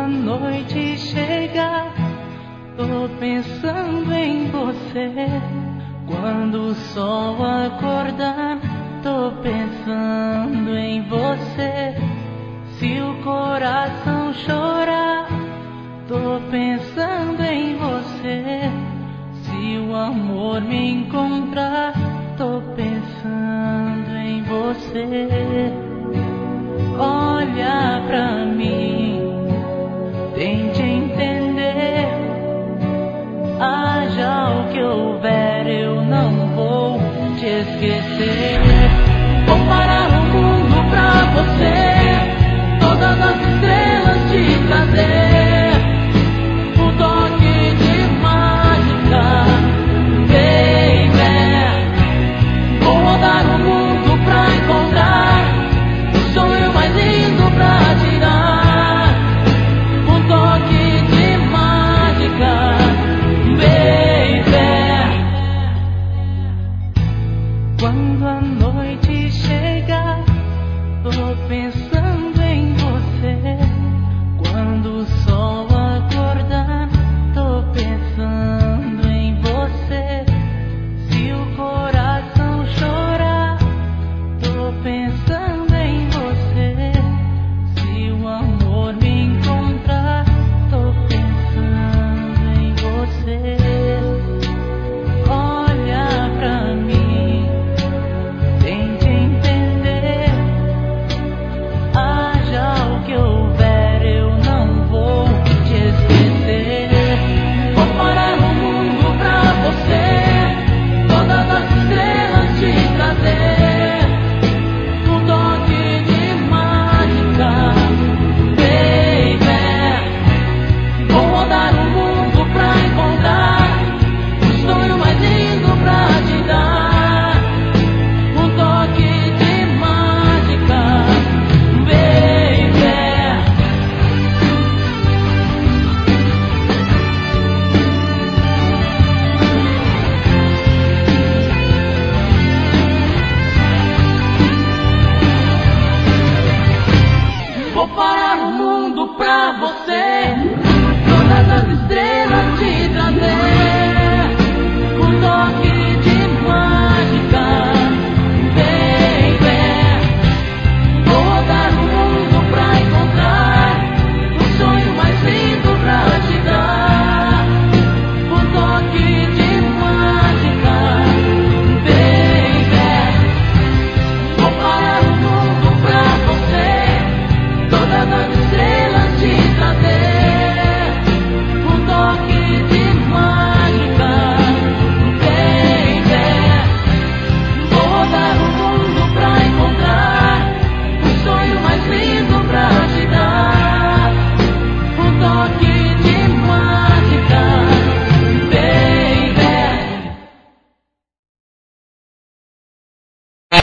a noite chegar, tô pensando em você. Quando o sol acordar, tô pensando em você. Se o coração chorar, tô pensando em você. Se o amor me encontrar, tô pensando em você. Olha pra mim, tente entender. Haja o que houver, eu não vou te esquecer.